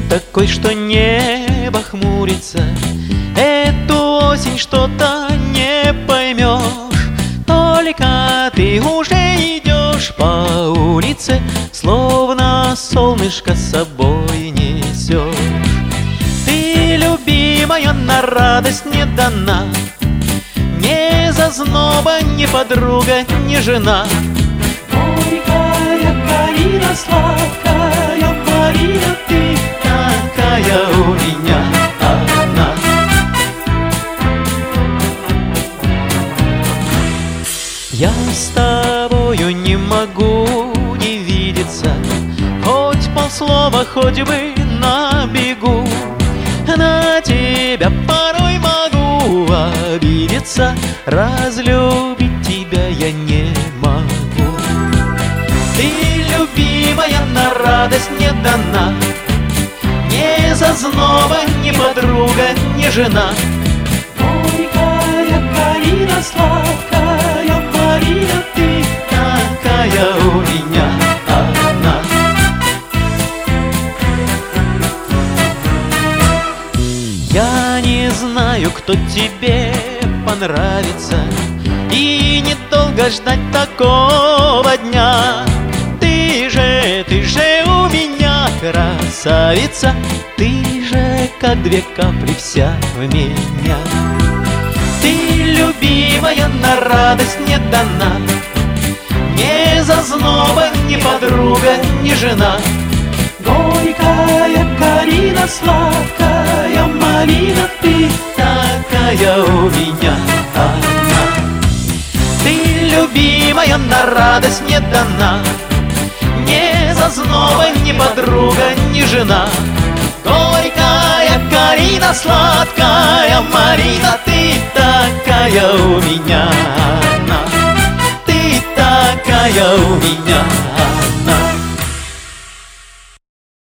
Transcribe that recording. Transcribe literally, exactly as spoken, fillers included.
такой, что небо хмурится. Эту осень что-то не поймешь, только ты уже идешь по улице, словно солнышко с собой несешь. Ты, любимая, на радость не дана, ни зазноба, ни подруга, ни жена. Горькая калина, сладкая малина, ты Такая у меня одна. Я с тобою не могу не видеться, хоть полслова, хоть бы на бегу. На тебя порой могу обидеться, разлюбить тебя я не могу. Ты, любимая, на радость не дана, ни зазноба, ни подруга, ни жена. горькая калина, сладкая малина, ты Такая у меня одна. Я не знаю, кто тебе понравится, и недолго ждать такого дня. Ты же, ты же у меня красавица, ты же как две капли вся в меня. Ты, любимая, на радость не дана, ни зазноба, ни подруга, ни жена. горькая калина, сладкая малина, ты Такая у меня одна. Ты, любимая, на радость не дана, ни зазноба, ни подруга, ни жена. Горькая калина, сладкая малина, ты такая у меня одна. Ты такая у меня